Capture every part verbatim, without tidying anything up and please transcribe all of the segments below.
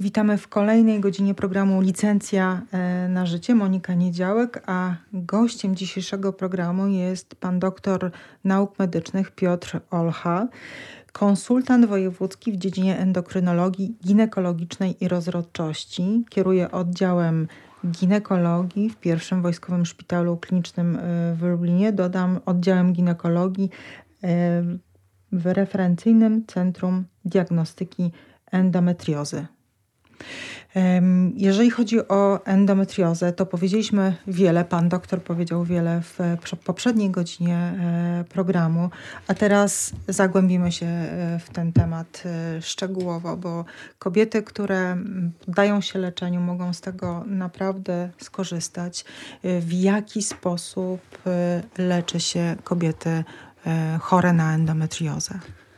Witamy w kolejnej godzinie programu Licencja na Życie. Monika Niedziałek, a gościem dzisiejszego programu jest pan doktor nauk medycznych Piotr Olcha, konsultant wojewódzki w dziedzinie endokrynologii ginekologicznej i rozrodczości. Kieruje oddziałem ginekologii w pierwszym Wojskowym Szpitalu Klinicznym w Lublinie. Dodam, oddziałem ginekologii w referencyjnym Centrum Diagnostyki Endometriozy. Jeżeli chodzi o endometriozę, to powiedzieliśmy wiele, pan doktor powiedział wiele w poprzedniej godzinie programu, a teraz zagłębimy się w ten temat szczegółowo, bo kobiety, które poddają się leczeniu, mogą z tego naprawdę skorzystać. W jaki sposób leczy się kobiety chore na endometriozę?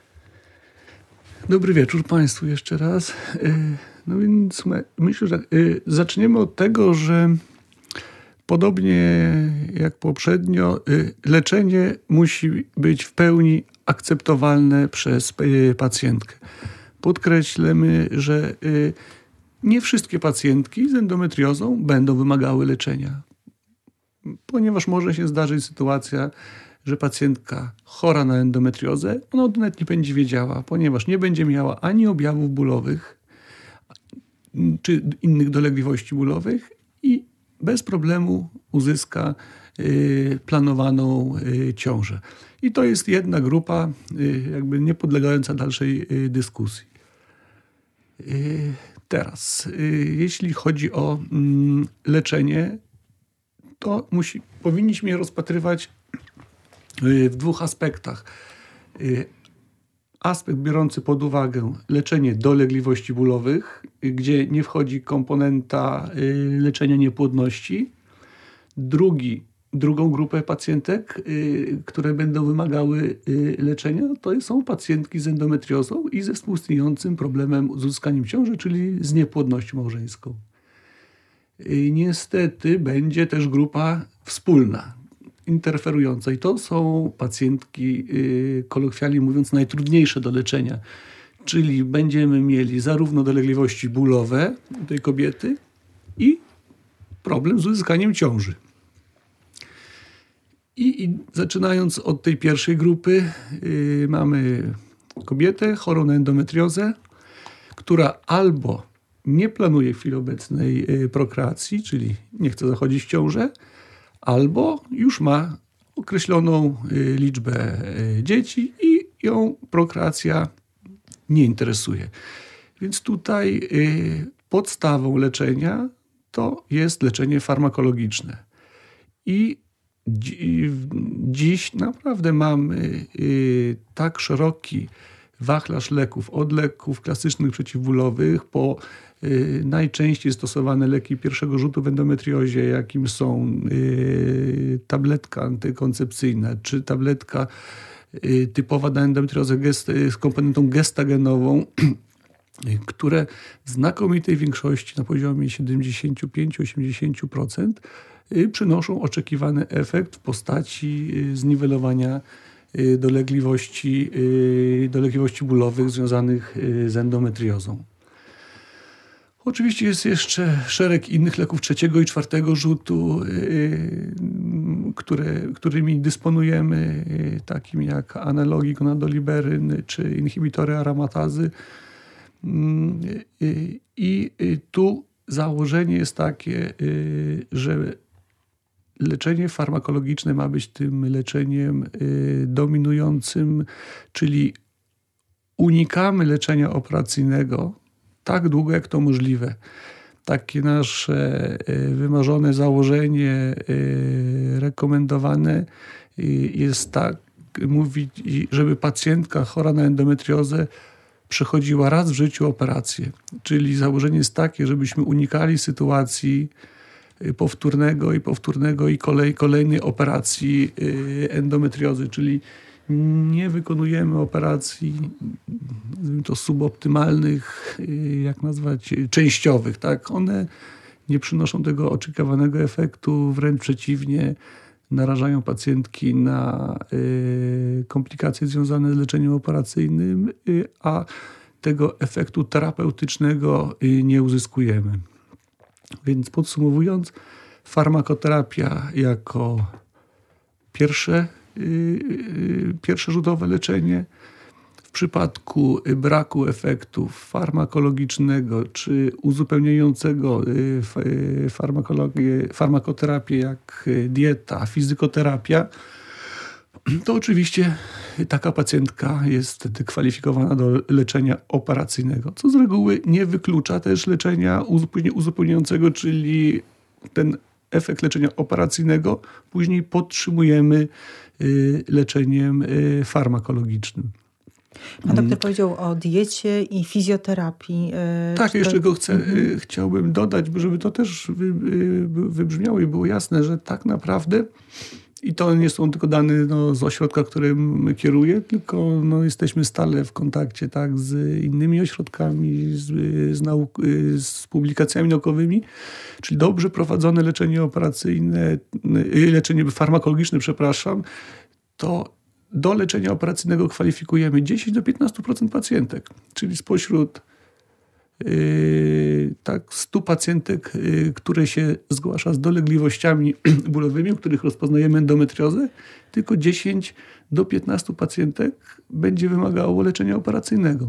Dobry wieczór Państwu jeszcze raz. No więc myślę, że zaczniemy od tego, że podobnie jak poprzednio, leczenie musi być w pełni akceptowalne przez pacjentkę. Podkreślmy, że nie wszystkie pacjentki z endometriozą będą wymagały leczenia, ponieważ może się zdarzyć sytuacja, że pacjentka chora na endometriozę, ona nawet nie będzie wiedziała, ponieważ nie będzie miała ani objawów bólowych, czy innych dolegliwości bólowych i bez problemu uzyska y, planowaną y, ciążę. I to jest jedna grupa y, jakby nie podlegająca dalszej y, dyskusji. Y, teraz, y, jeśli chodzi o y, leczenie, to musi, powinniśmy je rozpatrywać y, w dwóch aspektach. Y, Aspekt biorący pod uwagę leczenie dolegliwości bólowych, gdzie nie wchodzi komponenta y, leczenia niepłodności. Drugi, drugą grupę pacjentek, y, które będą wymagały y, leczenia, to są pacjentki z endometriozą i ze współistniejącym problemem z uzyskaniem ciąży, czyli z niepłodnością małżeńską. Y, niestety będzie też grupa wspólna, interferująca. I to są pacjentki, yy, kolokwialnie mówiąc, najtrudniejsze do leczenia. Czyli będziemy mieli zarówno dolegliwości bólowe u tej kobiety i problem z uzyskaniem ciąży. I, i zaczynając od tej pierwszej grupy, yy, mamy kobietę chorą na endometriozę, która albo nie planuje w chwili obecnej yy, prokreacji, czyli nie chce zachodzić w ciążę, albo już ma określoną y, liczbę y, dzieci i ją prokreacja nie interesuje. Więc tutaj y, podstawą leczenia to jest leczenie farmakologiczne. I dzi- dziś naprawdę mamy y, tak szeroki wachlarz leków, od leków klasycznych przeciwbólowych po y, najczęściej stosowane leki pierwszego rzutu w endometriozie, jakim są y, tabletka antykoncepcyjna czy tabletka y, typowa na endometriozę gest, z komponentą gestagenową, które w znakomitej większości na poziomie siedemdziesiąt pięć do osiemdziesięciu procent y, przynoszą oczekiwany efekt w postaci y, zniwelowania dolegliwości, dolegliwości bólowych związanych z endometriozą. Oczywiście jest jeszcze szereg innych leków trzeciego i czwartego rzutu, które, którymi dysponujemy, takim jak analogi gonadoliberyn czy inhibitory aromatazy. I tu założenie jest takie, że leczenie farmakologiczne ma być tym leczeniem y, dominującym, czyli unikamy leczenia operacyjnego tak długo, jak to możliwe. Takie nasze y, wymarzone założenie y, rekomendowane y, jest tak, mówić, żeby pacjentka chora na endometriozę przechodziła raz w życiu operację. Czyli założenie jest takie, żebyśmy unikali sytuacji powtórnego i powtórnego i kolej, kolejnej operacji endometriozy, czyli nie wykonujemy operacji, nazwijmy to suboptymalnych, jak nazwać, częściowych. Tak? One nie przynoszą tego oczekiwanego efektu, wręcz przeciwnie, narażają pacjentki na komplikacje związane z leczeniem operacyjnym, a tego efektu terapeutycznego nie uzyskujemy. Więc podsumowując, farmakoterapia jako pierwsze, pierwsze rzutowe leczenie. W przypadku braku efektu farmakologicznego czy uzupełniającego farmakologię, farmakoterapię jak dieta, fizykoterapia, to oczywiście taka pacjentka jest wtedy kwalifikowana do leczenia operacyjnego, co z reguły nie wyklucza też leczenia uzupełniającego, czyli ten efekt leczenia operacyjnego później podtrzymujemy leczeniem farmakologicznym. Pan doktor powiedział o diecie i fizjoterapii. Tak, to... jeszcze go chcę, mhm. chciałbym dodać, żeby to też wybrzmiało i było jasne, że tak naprawdę, i to nie są tylko dane no, z ośrodka, którym kieruję, tylko no, jesteśmy stale w kontakcie tak, z innymi ośrodkami, z, z, nauk, z publikacjami naukowymi, czyli dobrze prowadzone leczenie operacyjne, leczenie farmakologiczne, przepraszam, to do leczenia operacyjnego kwalifikujemy dziesięć do piętnastu procent pacjentek, czyli spośród Yy, tak, stu pacjentek, yy, które się zgłasza z dolegliwościami bólowymi, u których rozpoznajemy endometriozę, tylko dziesięć do piętnastu pacjentek będzie wymagało leczenia operacyjnego.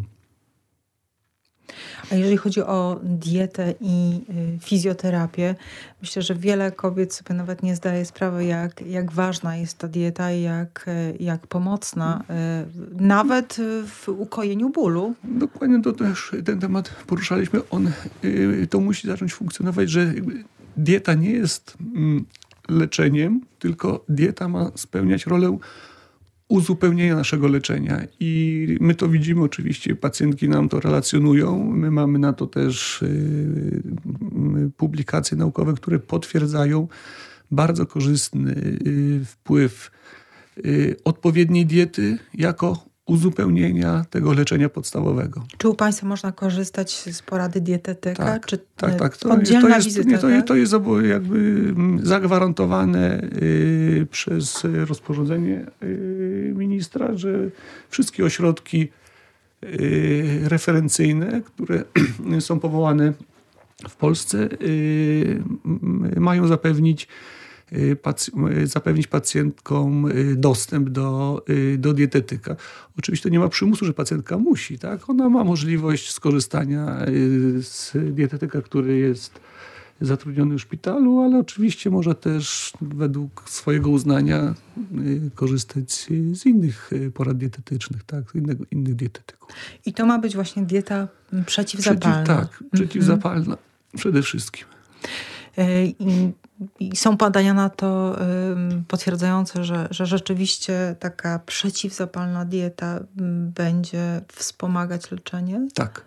A jeżeli chodzi o dietę i fizjoterapię, myślę, że wiele kobiet sobie nawet nie zdaje sprawy, jak, jak ważna jest ta dieta i jak, jak pomocna, nawet w ukojeniu bólu. Dokładnie, to też ten temat poruszaliśmy. On, to musi zacząć funkcjonować, że dieta nie jest leczeniem, tylko dieta ma spełniać rolę uzupełnienia naszego leczenia. I my to widzimy oczywiście, pacjentki nam to relacjonują. My mamy na to też y, publikacje naukowe, które potwierdzają bardzo korzystny y, wpływ y, odpowiedniej diety jako uzupełnienia tego leczenia podstawowego. Czy u Państwa można korzystać z porady dietetyka? Tak, czy tak, tak. To, oddzielna to jest, wizyta? nie, to, tak? to jest jakby zagwarantowane y, przez rozporządzenie y, ministra, że wszystkie ośrodki y, referencyjne, które są powołane w Polsce, y, mają zapewnić zapewnić pacjentkom dostęp do, do dietetyka. Oczywiście nie ma przymusu, że pacjentka musi. Tak? Ona ma możliwość skorzystania z dietetyka, który jest zatrudniony w szpitalu, ale oczywiście może też według swojego uznania korzystać z innych porad dietetycznych, tak? innych, innych dietetyków. I to ma być właśnie dieta przeciwzapalna. Przeciw, tak, przeciwzapalna mhm. przede wszystkim. I, I są badania na to y, potwierdzające, że, że rzeczywiście taka przeciwzapalna dieta y, będzie wspomagać leczenie? Tak.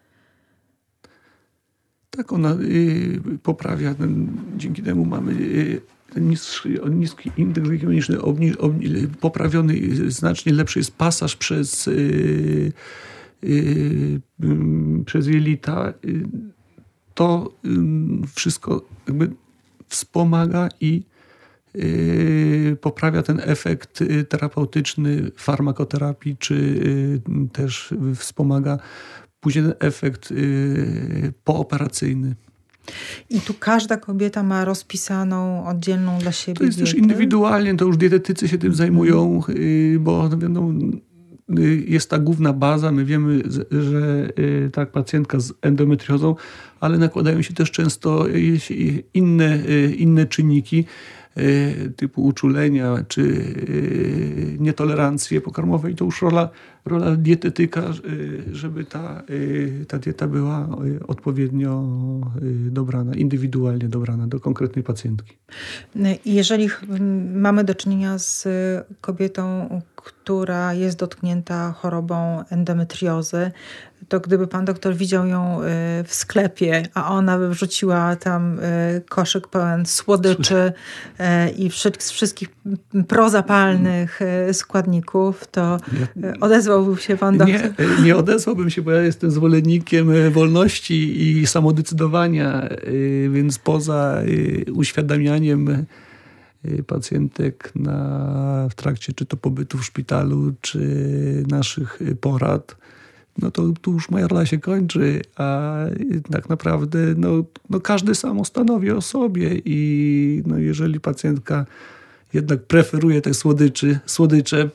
Tak, ona y, poprawia. Ten, dzięki temu mamy y, niższy, niski indeks glikemiczny, obni, obni, poprawiony, znacznie lepszy jest pasaż przez, y, y, y, przez jelita. Y, to y, wszystko jakby wspomaga i yy, poprawia ten efekt terapeutyczny farmakoterapii, czy yy, też wspomaga później ten efekt yy, pooperacyjny. I tu każda kobieta ma rozpisaną oddzielną dla siebie To jest dietę? też indywidualnie, to już dietetycy się tym zajmują, yy, bo wiadomo, jest ta główna baza. My wiemy, że tak, pacjentka z endometriozą, ale nakładają się też często inne, inne czynniki typu uczulenia czy nietolerancje pokarmowe. I to już rola, rola dietetyka, żeby ta, ta dieta była odpowiednio dobrana, indywidualnie dobrana do konkretnej pacjentki. Jeżeli mamy do czynienia z kobietą, która jest dotknięta chorobą endometriozy, to gdyby pan doktor widział ją w sklepie, a ona by wrzuciła tam koszyk pełen słodyczy i wszystkich prozapalnych składników, to odezwałby się pan doktor? Nie, nie odezwałbym się, bo ja jestem zwolennikiem wolności i samodecydowania, więc poza uświadamianiem pacjentek na, w trakcie czy to pobytu w szpitalu, czy naszych porad, no to tu już moja rola się kończy, a tak naprawdę no, no każdy sam stanowi o sobie i no jeżeli pacjentka jednak preferuje te słodyczy, słodycze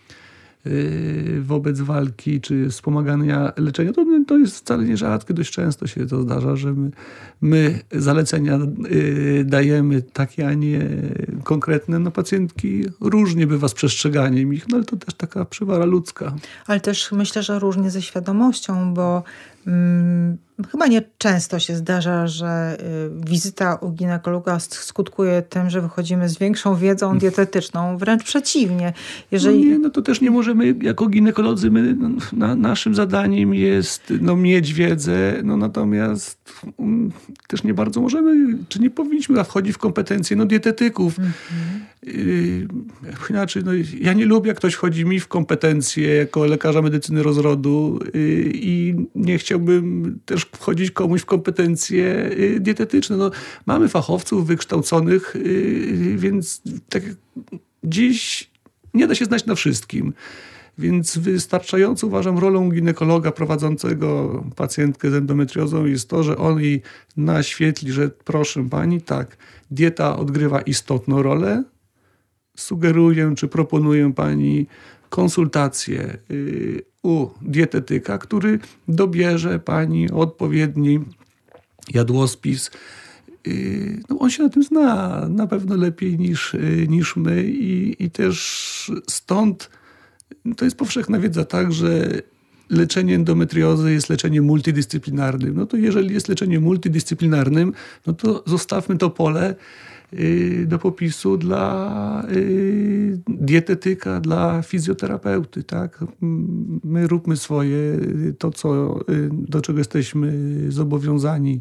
yy, wobec walki czy wspomagania leczenia, to, to jest wcale nierzadkie. Dość często się to zdarza, że my, my zalecenia yy, dajemy takie, a nie konkretne. No pacjentki różnie bywa z przestrzeganiem ich, no ale to też taka przywara ludzka. Ale też myślę, że różnie ze świadomością, bo hmm, chyba nie często się zdarza, że y, wizyta u ginekologa skutkuje tym, że wychodzimy z większą wiedzą dietetyczną. Wręcz przeciwnie. Jeżeli... No nie, no to też nie możemy, jako ginekolodzy, my, na, naszym zadaniem jest no, mieć wiedzę, no natomiast um, też nie bardzo możemy, czy nie powinniśmy wchodzić w kompetencje no, dietetyków. Mm-hmm. Y, inaczej, no, ja nie lubię, jak ktoś wchodzi mi w kompetencje jako lekarza medycyny rozrodu y, i nie chciałbym też wchodzić komuś w kompetencje y, dietetyczne. No, mamy fachowców wykształconych, y, więc tak jak dziś nie da się znać na wszystkim. Więc wystarczająco uważam rolą ginekologa prowadzącego pacjentkę z endometriozą jest to, że on jej naświetli, że proszę pani, tak, dieta odgrywa istotną rolę. Sugeruję, czy proponuję pani konsultację y, u dietetyka, który dobierze pani odpowiedni jadłospis. Y, no on się na tym zna na pewno lepiej niż, y, niż my i, i też stąd to jest powszechna wiedza, tak, że leczenie endometriozy jest leczeniem multidyscyplinarnym. No to jeżeli jest leczeniem multidyscyplinarnym, no to zostawmy to pole y, do popisu dla y, dietetyka, dla fizjoterapeuty. Tak? My róbmy swoje, to co, y, do czego jesteśmy zobowiązani,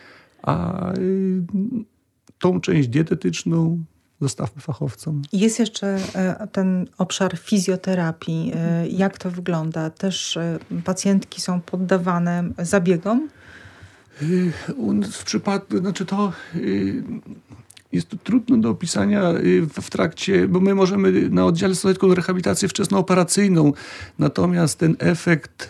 a y, tą część dietetyczną zostawmy fachowcom. Jest jeszcze ten obszar fizjoterapii. Jak to wygląda? Też pacjentki są poddawane zabiegom? W przypadku, znaczy to jest to trudno do opisania w trakcie, bo my możemy na oddziale stosować tylko rehabilitację wczesnooperacyjną, natomiast ten efekt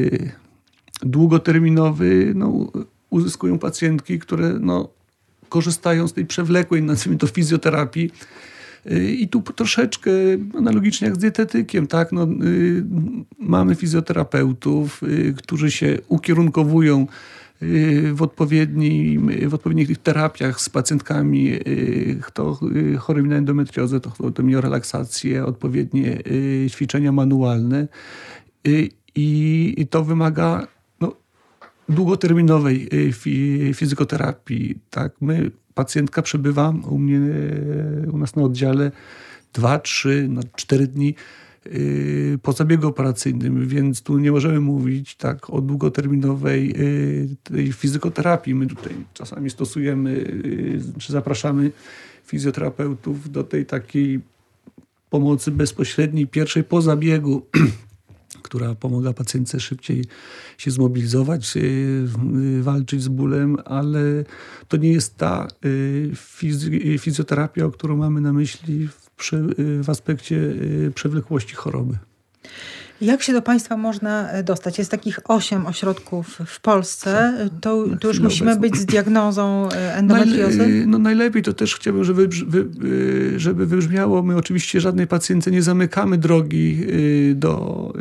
długoterminowy no, uzyskują pacjentki, które no, korzystają z tej przewlekłej, nazwijmy to, fizjoterapii. I tu troszeczkę analogicznie jak z dietetykiem, tak? No, y, mamy fizjoterapeutów, y, którzy się ukierunkowują y, w, odpowiednim, w odpowiednich terapiach z pacjentkami, y, kto y, chorymi na endometriozę, to, to miał relaksację, odpowiednie y, ćwiczenia manualne y, i, i to wymaga długoterminowej fizykoterapii. Tak, my, pacjentka przebywa u mnie, u nas na oddziale dwa, trzy, no cztery dni po zabiegu operacyjnym, więc tu nie możemy mówić tak o długoterminowej tej fizykoterapii. My tutaj czasami stosujemy, czy zapraszamy fizjoterapeutów do tej takiej pomocy bezpośredniej, pierwszej po zabiegu, która pomaga pacjentce szybciej się zmobilizować, walczyć z bólem, ale to nie jest ta fizy- fizjoterapia, o którą mamy na myśli w, prze- w aspekcie przewlekłości choroby. Jak się do Państwa można dostać? Jest takich osiem ośrodków w Polsce. To, to już musimy być z diagnozą endometriozy? Najle- no najlepiej to też chciałbym, żeby, żeby wybrzmiało. My oczywiście żadnej pacjentce nie zamykamy drogi do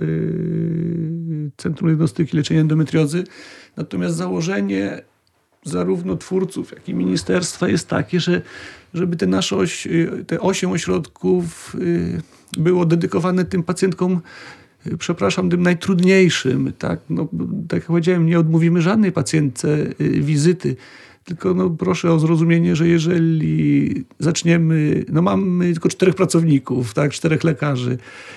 Centrum Diagnostyki i Leczenia Endometriozy. Natomiast założenie zarówno twórców, jak i ministerstwa jest takie, że żeby te nasze oś, te osiem ośrodków było dedykowane tym pacjentkom, przepraszam, tym najtrudniejszym. Tak, no, tak jak powiedziałem, nie odmówimy żadnej pacjentce wizyty, tylko no, proszę o zrozumienie, że jeżeli zaczniemy, no mamy tylko czterech pracowników, tak, czterech lekarzy,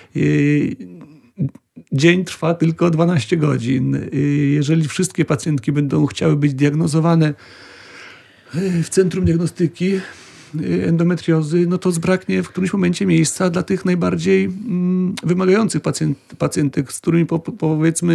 dzień trwa tylko dwanaście godzin. Jeżeli wszystkie pacjentki będą chciały być diagnozowane w Centrum Diagnostyki Endometriozy, no to zbraknie w którymś momencie miejsca dla tych najbardziej mm, wymagających pacjent, pacjentek, z którymi po, powiedzmy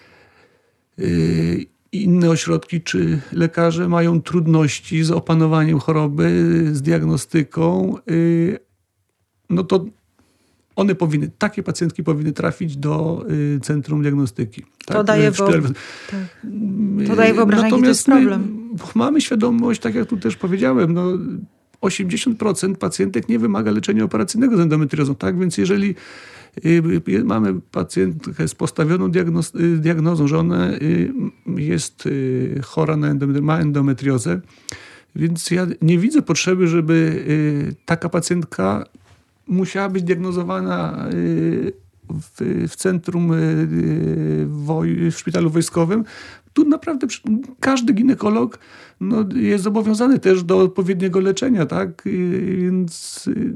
yy, inne ośrodki czy lekarze mają trudności z opanowaniem choroby, z diagnostyką. Yy, no to one powinny, takie pacjentki powinny trafić do y, centrum diagnostyki. To tak? daje, wo- tak. to daje wyobrażenie, jaki to jest problem. My mamy świadomość, tak jak tu też powiedziałem, no, osiemdziesiąt procent pacjentek nie wymaga leczenia operacyjnego z endometriozą. Tak? Więc jeżeli y, mamy pacjentkę z postawioną diagnoz- y, diagnozą, że ona y, jest y, chora na endometri- ma endometriozę, więc ja nie widzę potrzeby, żeby y, taka pacjentka musiała być diagnozowana y, w, w centrum y, woj- w szpitalu wojskowym. Tu naprawdę każdy ginekolog no, jest zobowiązany też do odpowiedniego leczenia, tak? Y, więc y,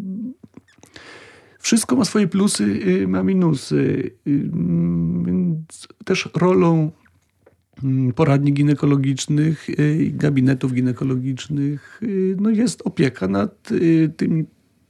wszystko ma swoje plusy, y, ma minusy. Y, więc też rolą poradni ginekologicznych, gabinetów ginekologicznych no jest opieka nad tymi,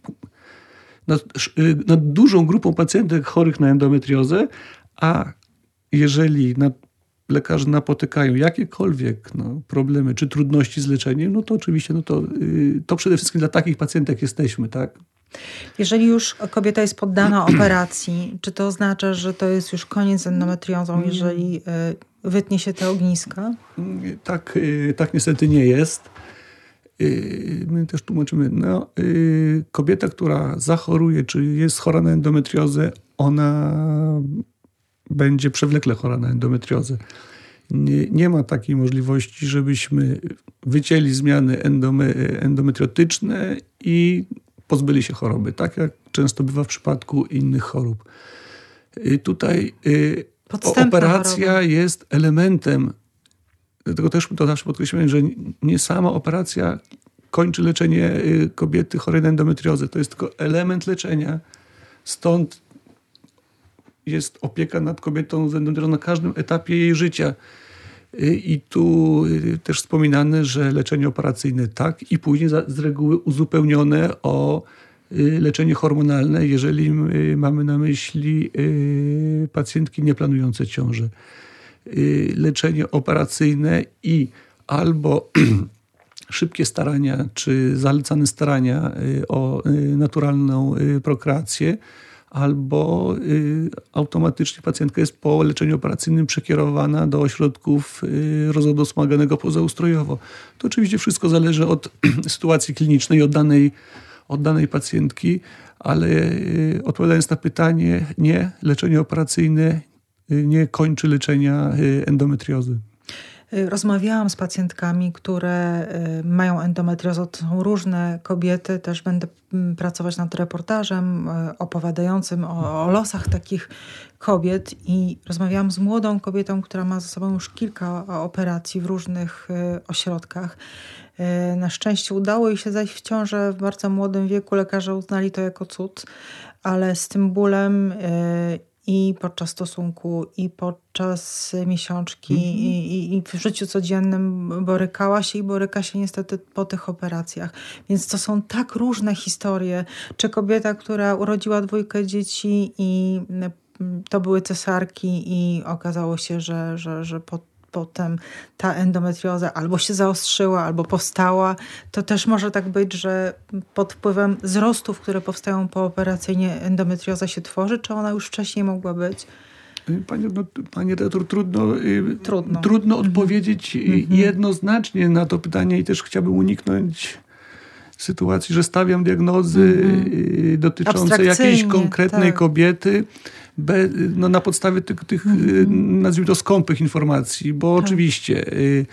nad, nad dużą grupą pacjentek chorych na endometriozę, a jeżeli nad, lekarze napotykają jakiekolwiek no, problemy czy trudności z leczeniem, no to oczywiście no to, to przede wszystkim dla takich pacjentek jesteśmy, tak? Jeżeli już kobieta jest poddana operacji, czy to oznacza, że to jest już koniec z endometriozą, jeżeli wytnie się te ogniska? Tak, tak niestety nie jest. My też tłumaczymy, no, kobieta, która zachoruje, czy jest chora na endometriozę, ona będzie przewlekle chora na endometriozę. Nie, nie ma takiej możliwości, żebyśmy wycięli zmiany endome, endometriotyczne i pozbyli się choroby, tak jak często bywa w przypadku innych chorób. Tutaj Podstępna operacja choroba. Jest elementem, dlatego też to zawsze podkreślamy, że nie sama operacja kończy leczenie kobiety chorej na endometriozę. To jest tylko element leczenia. Stąd jest opieka nad kobietą z endometriozą na każdym etapie jej życia. I tu też wspominane, że leczenie operacyjne tak i później z reguły uzupełnione o leczenie hormonalne, jeżeli mamy na myśli pacjentki nieplanujące ciążę. Leczenie operacyjne i albo szybkie starania, czy zalecane starania o naturalną prokreację, albo y, automatycznie pacjentka jest po leczeniu operacyjnym przekierowana do ośrodków y, rozrodu wspomaganego pozaustrojowo. To oczywiście wszystko zależy od sytuacji klinicznej, od danej, od danej pacjentki, ale y, odpowiadając na pytanie, nie, leczenie operacyjne y, nie kończy leczenia y, endometriozy. Rozmawiałam z pacjentkami, które mają endometriozę. To są różne kobiety. Też będę pracować nad reportażem opowiadającym o, o losach takich kobiet. I rozmawiałam z młodą kobietą, która ma za sobą już kilka operacji w różnych ośrodkach. Na szczęście udało jej się zajść w ciążę w bardzo młodym wieku. Lekarze uznali to jako cud, ale z tym bólem i podczas stosunku, i podczas miesiączki, mm-hmm. i, i w życiu codziennym borykała się i boryka się niestety po tych operacjach. Więc to są tak różne historie. Czy kobieta, która urodziła dwójkę dzieci i to były cesarki i okazało się, że, że, że po potem ta endometrioza albo się zaostrzyła, albo powstała. To też może tak być, że pod wpływem wzrostów, które powstają pooperacyjnie, endometrioza się tworzy, czy ona już wcześniej mogła być? Pani, no, pani redaktor, trudno, trudno. trudno mm-hmm. odpowiedzieć mm-hmm. jednoznacznie na to pytanie i też chciałbym uniknąć sytuacji, że stawiam diagnozy mm-hmm. dotyczące jakiejś konkretnej tak. kobiety, Be, no na podstawie tych, tych mm-hmm. nazwijmy to skąpych informacji, bo tak. oczywiście,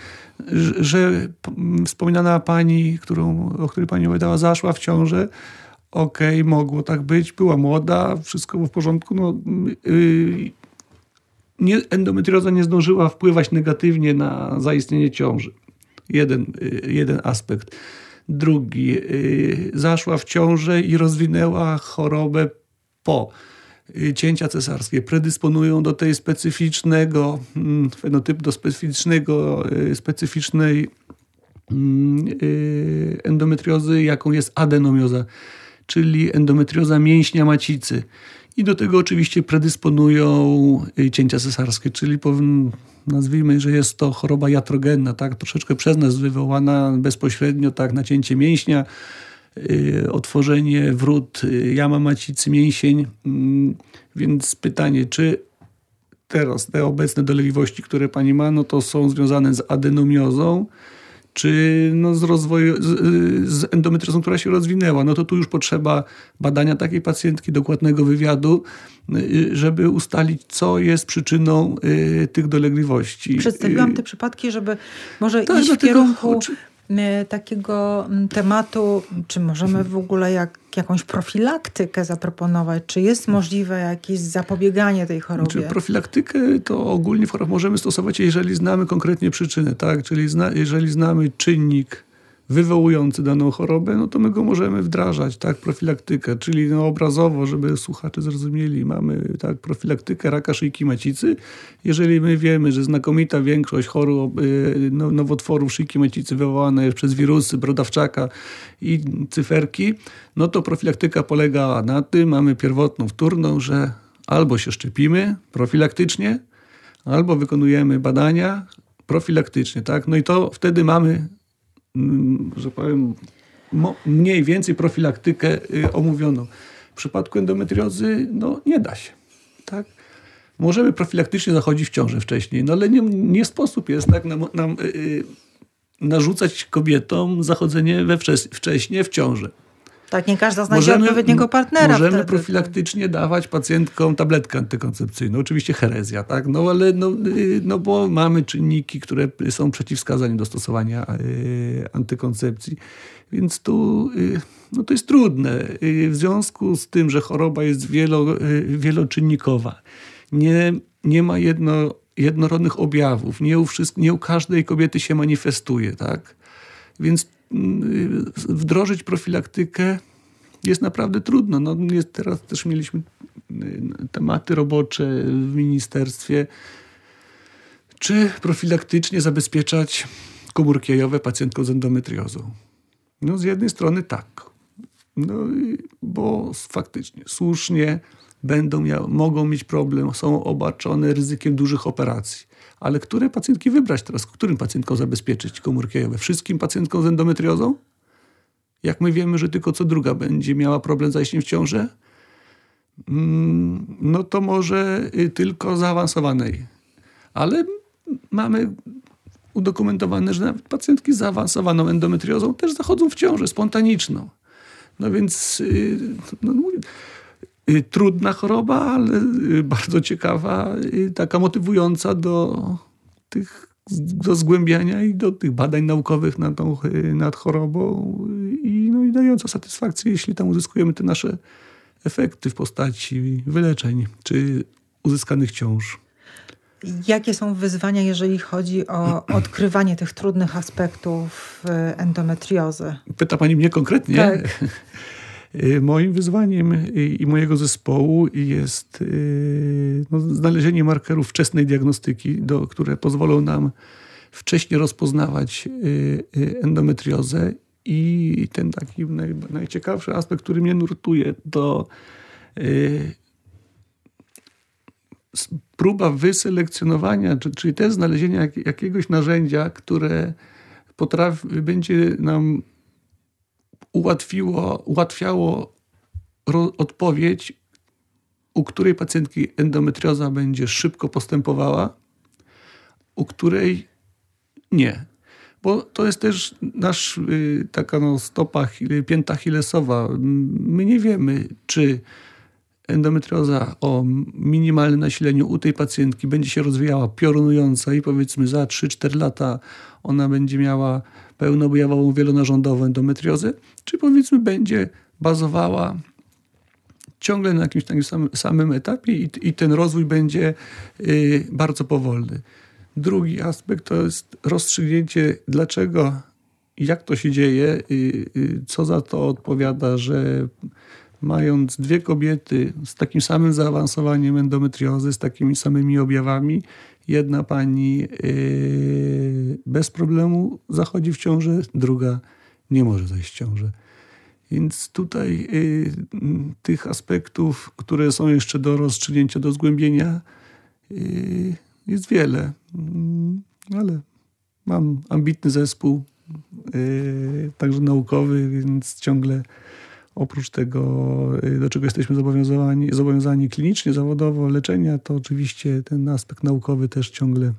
że, że wspominana pani, którą, o której pani opowiadała, zaszła w ciążę, okej, okay, mogło tak być, była młoda, wszystko było w porządku, no, yy, nie, endometrioza nie zdążyła wpływać negatywnie na zaistnienie ciąży. Jeden, yy, jeden aspekt. Drugi, yy, zaszła w ciążę i rozwinęła chorobę po cięcia cesarskie, predysponują do tej specyficznego fenotypu, do specyficznego, specyficznej endometriozy, jaką jest adenomioza, czyli endometrioza mięśnia macicy. I do tego oczywiście predysponują cięcia cesarskie, czyli nazwijmy, że jest to choroba iatrogenna, tak? Troszeczkę przez nas wywołana bezpośrednio, tak? Nacięcie mięśnia, otworzenie wrót jama macicy, mięsień. Więc pytanie, czy teraz te obecne dolegliwości, które pani ma, no to są związane z adenomiozą, czy no z rozwojem, z, z endometriozą, która się rozwinęła. No to tu już potrzeba badania takiej pacjentki, dokładnego wywiadu, żeby ustalić, co jest przyczyną y, tych dolegliwości. Przedstawiłam te przypadki, żeby może tak, iść w kierunku oczy... takiego tematu, czy możemy w ogóle jak, jakąś profilaktykę zaproponować, czy jest możliwe jakieś zapobieganie tej chorobie? Znaczy, profilaktykę to ogólnie w chorobach możemy stosować, jeżeli znamy konkretnie przyczynę, tak? Czyli zna, jeżeli znamy czynnik wywołujący daną chorobę, no to my go możemy wdrażać, tak? Profilaktykę, czyli no obrazowo, żeby słuchacze zrozumieli, mamy tak profilaktykę raka szyjki macicy. Jeżeli my wiemy, że znakomita większość chorób no, nowotworów szyjki macicy wywołane jest przez wirusy, brodawczaka i cyferki, no to profilaktyka polega na tym, mamy pierwotną, wtórną, że albo się szczepimy profilaktycznie, albo wykonujemy badania profilaktycznie, tak? No i to wtedy mamy, że powiem, mniej więcej profilaktykę omówioną. W przypadku endometriozy no nie da się. Tak? Możemy profilaktycznie zachodzić w ciążę wcześniej, no ale nie, nie sposób jest tak nam, nam yy, narzucać kobietom zachodzenie we wczes- wcześnie w ciąży. Tak, nie każda znajdzie możemy, odpowiedniego partnera. Możemy wtedy. profilaktycznie dawać pacjentkom tabletkę antykoncepcyjną. Oczywiście herezja, tak? No ale no, no bo mamy czynniki, które są przeciwwskazaniem do stosowania y, antykoncepcji. Więc tu y, no to jest trudne. Y, w związku z tym, że choroba jest wielo, y, wieloczynnikowa, nie, nie ma jedno, jednorodnych objawów, nie u, wszystkich, nie u każdej kobiety się manifestuje, tak? Więc wdrożyć profilaktykę jest naprawdę trudno. No, jest, teraz też mieliśmy tematy robocze w ministerstwie. Czy profilaktycznie zabezpieczać komórki jajowe pacjentkom z endometriozą? No z jednej strony tak. No, bo faktycznie, słusznie będą miały, mogą mieć problem, są obarczone ryzykiem dużych operacji. Ale które pacjentki wybrać teraz? Którym pacjentkom zabezpieczyć komórki jajowe? Wszystkim pacjentkom z endometriozą? Jak my wiemy, że tylko co druga będzie miała problem z zajściem w ciążę? No to może tylko zaawansowanej. Ale mamy udokumentowane, że nawet pacjentki z zaawansowaną endometriozą też zachodzą w ciążę spontaniczną. No więc no, trudna choroba, ale bardzo ciekawa, taka motywująca do tych, do zgłębiania i do tych badań naukowych nad, tą, nad chorobą i, no, i dająca satysfakcję, jeśli tam uzyskujemy te nasze efekty w postaci wyleczeń czy uzyskanych ciąż. Jakie są wyzwania, jeżeli chodzi o odkrywanie tych trudnych aspektów endometriozy? Pyta pani mnie konkretnie? Tak. Moim wyzwaniem i mojego zespołu jest no, znalezienie markerów wczesnej diagnostyki, do, które pozwolą nam wcześnie rozpoznawać endometriozę. I ten taki naj, najciekawszy aspekt, który mnie nurtuje, to próba wyselekcjonowania, czyli też znalezienia jak, jakiegoś narzędzia, które potrafi, będzie nam ułatwiło, ułatwiało ro, odpowiedź, u której pacjentki endometrioza będzie szybko postępowała, u której nie. Bo to jest też nasz y, taka no, stopa, pięta achillesowa. My nie wiemy, czy endometrioza o minimalnym nasileniu u tej pacjentki będzie się rozwijała piorunująca i powiedzmy za trzy cztery lata ona będzie miała pełnoobjawową, wielonarządową endometriozę, czy powiedzmy będzie bazowała ciągle na jakimś takim samym, samym etapie i, i ten rozwój będzie y, bardzo powolny. Drugi aspekt to jest rozstrzygnięcie, dlaczego, jak to się dzieje, y, y, co za to odpowiada, że mając dwie kobiety z takim samym zaawansowaniem endometriozy, z takimi samymi objawami, jedna pani yy, bez problemu zachodzi w ciążę, druga nie może zajść w ciążę. Więc tutaj yy, tych aspektów, które są jeszcze do rozstrzygnięcia, do zgłębienia, yy, jest wiele. Yy, ale mam ambitny zespół, także naukowy, więc ciągle oprócz tego, do czego jesteśmy zobowiązani, zobowiązani klinicznie, zawodowo, leczenia, to oczywiście ten aspekt naukowy też ciągle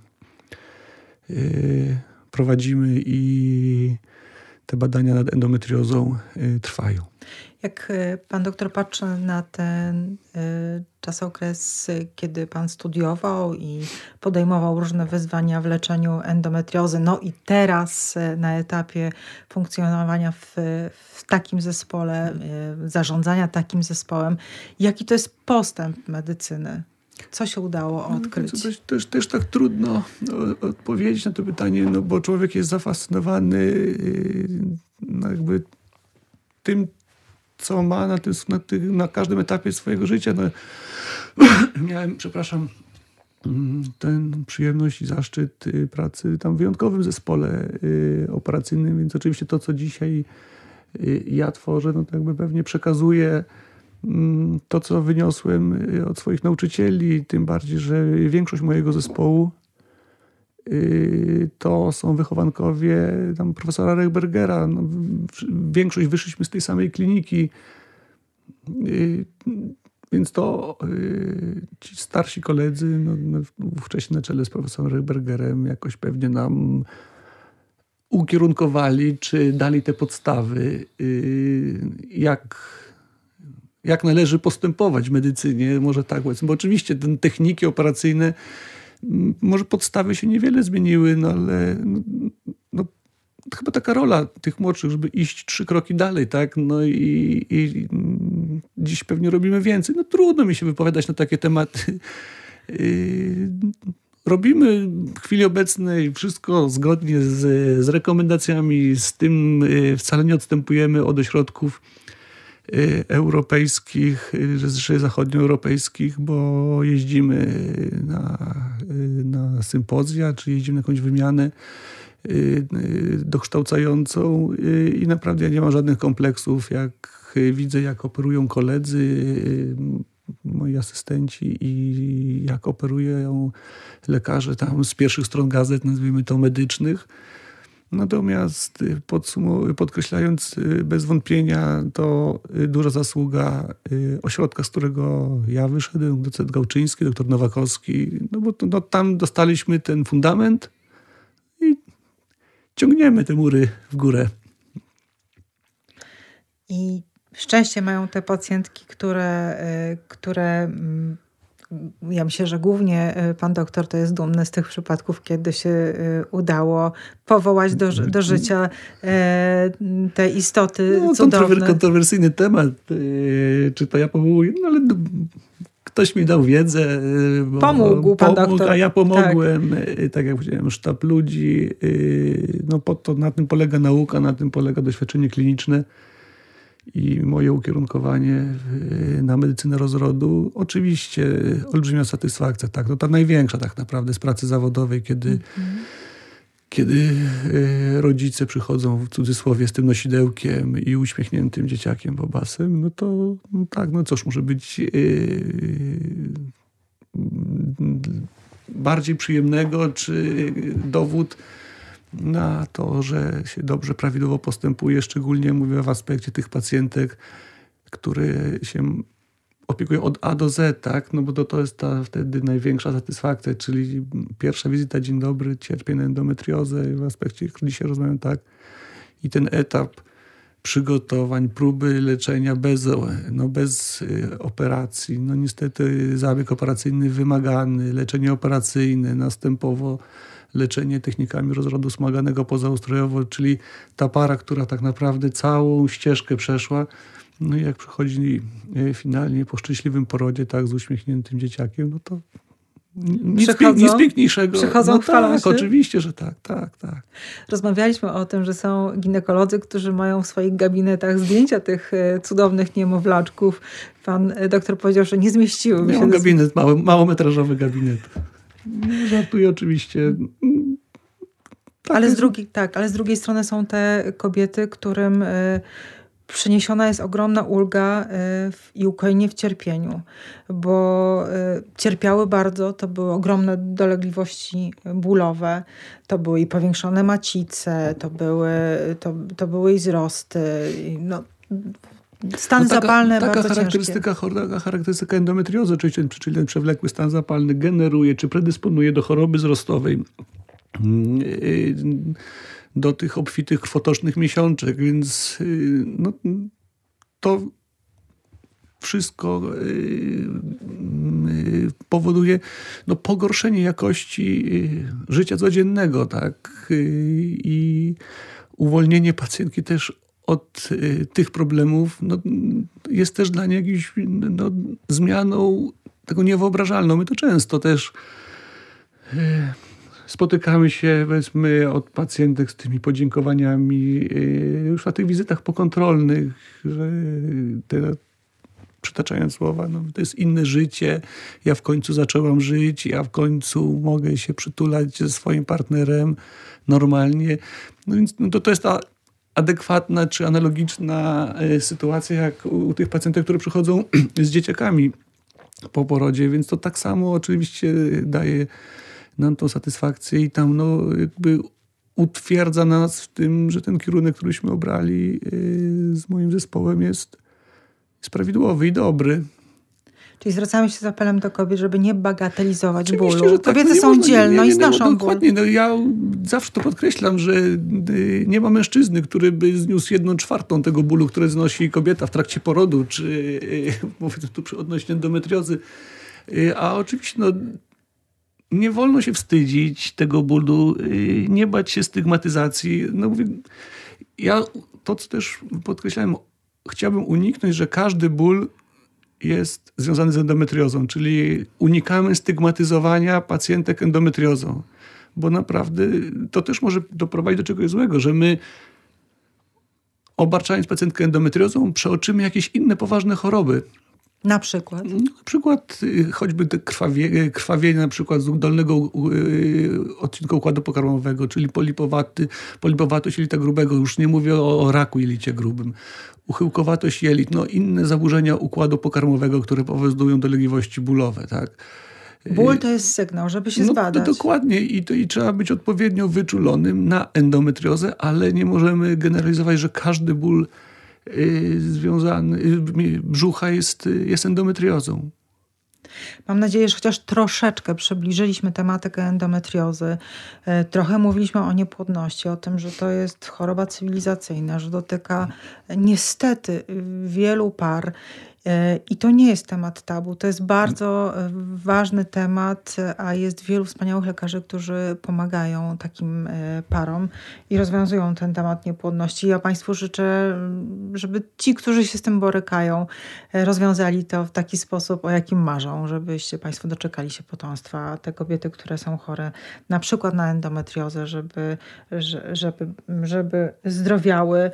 prowadzimy i te badania nad endometriozą trwają. Jak pan doktor patrzy na ten czasokres, kiedy pan studiował i podejmował różne wyzwania w leczeniu endometriozy, no i teraz na etapie funkcjonowania w, w takim zespole, zarządzania takim zespołem, jaki to jest postęp medycyny? Co się udało odkryć? No, też, też, też tak trudno odpowiedzieć na to pytanie, no bo człowiek jest zafascynowany no jakby tym, co ma na, tym, na, tym, na każdym etapie swojego życia. No, miałem, przepraszam, ten przyjemność i zaszczyt pracy tam w wyjątkowym zespole operacyjnym, więc oczywiście to, co dzisiaj ja tworzę, no to jakby pewnie przekazuję to, co wyniosłem od swoich nauczycieli, tym bardziej, że większość mojego zespołu to są wychowankowie tam profesora Rechbergera. No, większość wyszliśmy z tej samej kliniki, więc to ci starsi koledzy, no, wcześniej na czele z profesorem Rechbergerem, jakoś pewnie nam ukierunkowali, czy dali te podstawy, jak jak należy postępować w medycynie, może tak powiedzmy, bo oczywiście te techniki operacyjne, może podstawy się niewiele zmieniły, no ale no, no, to chyba taka rola tych młodszych, żeby iść trzy kroki dalej, tak? No i, i dziś pewnie robimy więcej. No trudno mi się wypowiadać na takie tematy. Robimy w chwili obecnej wszystko zgodnie z, z rekomendacjami, z tym wcale nie odstępujemy od ośrodków europejskich, czy zachodnioeuropejskich, bo jeździmy na, na sympozja, czy jeździmy na jakąś wymianę dokształcającą i naprawdę ja nie mam żadnych kompleksów, jak widzę, jak operują koledzy, moi asystenci i jak operują lekarze tam z pierwszych stron gazet, nazwijmy to medycznych. Natomiast podkreślając bez wątpienia, to duża zasługa ośrodka, z którego ja wyszedłem, docent Gałczyński, doktor Nowakowski, no bo to, no, tam dostaliśmy ten fundament i ciągniemy te mury w górę. I szczęście mają te pacjentki, które, które ja myślę, że głównie pan doktor to jest dumny z tych przypadków, kiedy się udało powołać do, do życia te istoty no, cudowne. Kontrowersyjny temat, czy to ja powołuję, no ale ktoś mi dał wiedzę. Pomógł pan pomógł, doktor. A ja pomogłem, tak, tak jak powiedziałem, sztab ludzi. No po to, na tym polega nauka, na tym polega doświadczenie kliniczne. I moje ukierunkowanie na medycynę rozrodu, oczywiście olbrzymia satysfakcja, tak, no ta największa tak naprawdę z pracy zawodowej, kiedy, mm. kiedy rodzice przychodzą w cudzysłowie z tym nosidełkiem i uśmiechniętym dzieciakiem bobasem, no to no tak, no cóż może być yy, bardziej przyjemnego, czy dowód na to, że się dobrze, prawidłowo postępuje, szczególnie mówię w aspekcie tych pacjentek, które się opiekują od A do Z, tak? No bo to, to jest ta wtedy największa satysfakcja, czyli pierwsza wizyta, dzień dobry, cierpię na endometriozę, w aspekcie, który dzisiaj rozmawiam, tak? I ten etap przygotowań, próby leczenia bez, no bez operacji. No niestety zabieg operacyjny wymagany, leczenie operacyjne, następowo leczenie technikami rozrodu wspomaganego pozaustrojowo, czyli ta para, która tak naprawdę całą ścieżkę przeszła. No i jak przychodzi finalnie po szczęśliwym porodzie, tak, z uśmiechniętym dzieciakiem, no to nic, nic piękniejszego. Przychodzą, no chwalą tak, się. Oczywiście, że tak, tak, tak. Rozmawialiśmy o tym, że są ginekolodzy, którzy mają w swoich gabinetach zdjęcia tych cudownych niemowlaczków. Pan doktor powiedział, że nie zmieściłyby się. Miał gabinet, mały, małometrażowy gabinet. Żartuję oczywiście. Tak ale, z drugiej, tak, ale z drugiej strony są te kobiety, którym przyniesiona jest ogromna ulga i ukojenie w cierpieniu, bo cierpiały bardzo, to były ogromne dolegliwości bólowe, to były i powiększone macice, to były, to, to były i wzrosty, no, stan no taka, zapalny taka bardzo charakterystyka, taka charakterystyka endometriozy, czyli, czyli ten przewlekły stan zapalny generuje, czy predysponuje do choroby wzrostowej, do tych obfitych krwotocznych miesiączek, więc no, to wszystko powoduje no, pogorszenie jakości życia codziennego, tak? I uwolnienie pacjentki też od tych problemów no, jest też dla niej jakąś no, zmianą tego niewyobrażalną. My to często też spotykamy się, powiedzmy, od pacjentek z tymi podziękowaniami już na tych wizytach pokontrolnych, że te, przytaczając słowa, no, to jest inne życie, ja w końcu zaczęłam żyć, ja w końcu mogę się przytulać ze swoim partnerem normalnie. No więc no, to, to jest ta adekwatna czy analogiczna sytuacja jak u, u tych pacjentek, które przychodzą z dzieciakami po porodzie, więc to tak samo oczywiście daje nam tą satysfakcję i tam no, jakby utwierdza nas w tym, że ten kierunek, któryśmy obrali yy, z moim zespołem jest, jest prawidłowy i dobry. Czyli zwracamy się z apelem do kobiet, żeby nie bagatelizować Oczywiście, bólu. Że tak, Kobiety no są można, dzielne nie, nie, i znoszą no, ból. Dokładnie. No, ja zawsze to podkreślam, że y, nie ma mężczyzny, który by zniósł jedną czwartą tego bólu, które znosi kobieta w trakcie porodu, czy y, mówię tu odnośnie endometriozy. Y, a oczywiście no, nie wolno się wstydzić tego bólu, y, nie bać się stygmatyzacji. No, mówię, ja to, co też podkreślałem, chciałbym uniknąć, że każdy ból jest związany z endometriozą, czyli unikamy stygmatyzowania pacjentek endometriozą, bo naprawdę to też może doprowadzić do czegoś złego, że my obarczając pacjentkę endometriozą przeoczymy jakieś inne poważne choroby. Na przykład? No, na przykład choćby te krwawie, krwawienie na przykład z dolnego odcinka układu pokarmowego, czyli polipowaty, polipowatość jelita grubego, już nie mówię o, o raku jelicie grubym, uchyłkowatość jelit, no inne zaburzenia układu pokarmowego, które powodują dolegliwości bólowe, tak? Ból to jest sygnał, żeby się no, zbadać. No, dokładnie I, to, i trzeba być odpowiednio wyczulonym na endometriozę, ale nie możemy generalizować, że każdy ból y, związany, y, brzucha jest, jest endometriozą. Mam nadzieję, że chociaż troszeczkę przybliżyliśmy tematykę endometriozy. Trochę mówiliśmy o niepłodności, o tym, że to jest choroba cywilizacyjna, że dotyka niestety wielu par. I to nie jest temat tabu. To jest bardzo ważny temat, a jest wielu wspaniałych lekarzy, którzy pomagają takim parom i rozwiązują ten temat niepłodności. Ja Państwu życzę, żeby ci, którzy się z tym borykają, rozwiązali to w taki sposób, o jakim marzą, żebyście Państwo doczekali się potomstwa. Te kobiety, które są chore na przykład na endometriozę, żeby, żeby, żeby zdrowiały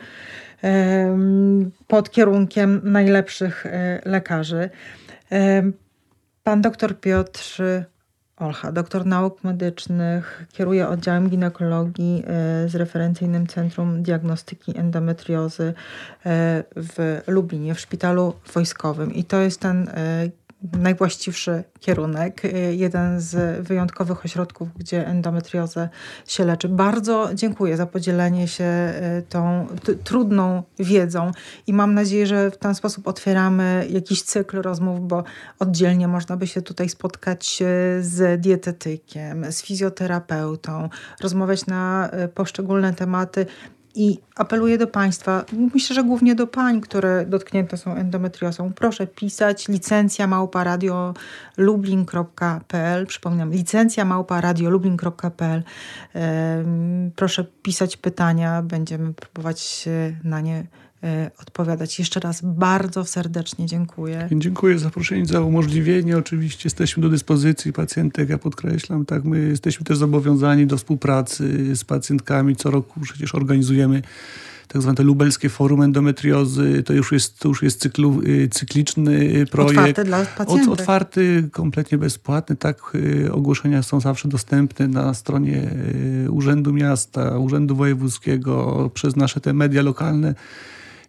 pod kierunkiem najlepszych lekarzy. Pan doktor Piotr Olcha, doktor nauk medycznych, kieruje oddziałem ginekologii z referencyjnym Centrum Diagnostyki Endometriozy w Lublinie, w szpitalu wojskowym. I to jest ten najwłaściwszy kierunek, jeden z wyjątkowych ośrodków, gdzie endometriozę się leczy. Bardzo dziękuję za podzielenie się tą t- trudną wiedzą i mam nadzieję, że w ten sposób otwieramy jakiś cykl rozmów, bo oddzielnie można by się tutaj spotkać z dietetykiem, z fizjoterapeutą, rozmawiać na poszczególne tematy. I apeluję do Państwa, myślę, że głównie do pań, które dotknięte są endometriozą. Proszę pisać licencja małpa radio lublin kropka p l. Przypominam, licencja małpa radio lublin kropka p l. Proszę pisać pytania, będziemy próbować na nie odpowiadać. Jeszcze raz bardzo serdecznie dziękuję. Dziękuję za zaproszenie, za umożliwienie. Oczywiście jesteśmy do dyspozycji pacjentek, ja podkreślam, tak, my jesteśmy też zobowiązani do współpracy z pacjentkami. Co roku przecież organizujemy tak zwane lubelskie forum endometriozy. To już jest, to już jest cyklu, cykliczny projekt. Otwarty dla pacjentek. Otwarty, kompletnie bezpłatny. Tak, ogłoszenia są zawsze dostępne na stronie Urzędu Miasta, Urzędu Wojewódzkiego, przez nasze te media lokalne.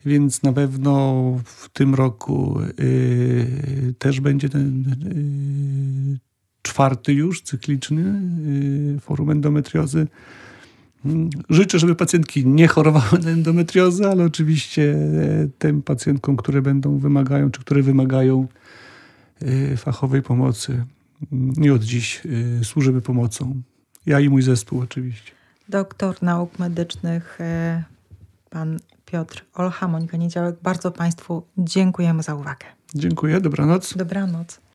więc na pewno w tym roku y, też będzie ten y, czwarty już cykliczny y, forum endometriozy. Życzę, żeby pacjentki nie chorowały na endometriozę, ale oczywiście tym pacjentkom, które będą wymagają, czy które wymagają y, fachowej pomocy, nie od dziś y, służymy pomocą. Ja i mój zespół oczywiście. Doktor nauk medycznych, pan Piotr Olcha, Monika Niedziałek. Bardzo Państwu dziękujemy za uwagę. Dziękuję, dobranoc. Dobranoc.